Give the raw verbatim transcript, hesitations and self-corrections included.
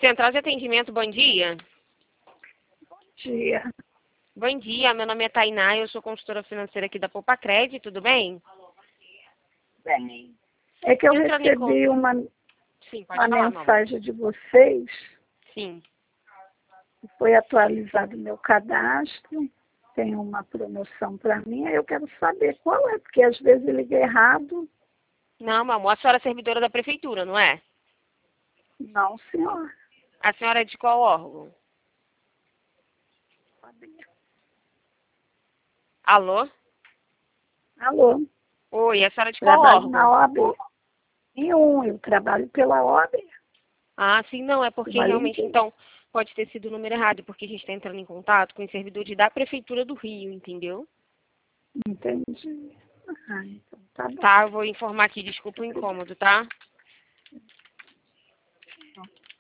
Central de Atendimento, bom dia. Dia. Bom dia, meu nome é Tainá, eu sou consultora financeira aqui da Poupa Crédito, tudo bem? Bem, é que eu Entrando em recebi con- uma, Sim, pode uma falar, meu amor. mensagem de vocês, Sim. foi atualizado meu cadastro, tem uma promoção para mim, aí eu quero saber qual é, porque às vezes eu liguei errado. Não, meu amor, a senhora é servidora da prefeitura, não é? Não, senhor. A senhora é de qual órgão? Alô? Alô, Oi, a senhora é de qual trabalho na órgão? O A B. Nenhum, eu trabalho pela O A B. Ah, sim, não, é porque Uma realmente, limpeza. então, pode ter sido o número errado, porque a gente está entrando em contato com os servidores da prefeitura do Rio, entendeu? Entendi. Ah, então tá bom. Tá, eu vou informar aqui, desculpa o incômodo, tá?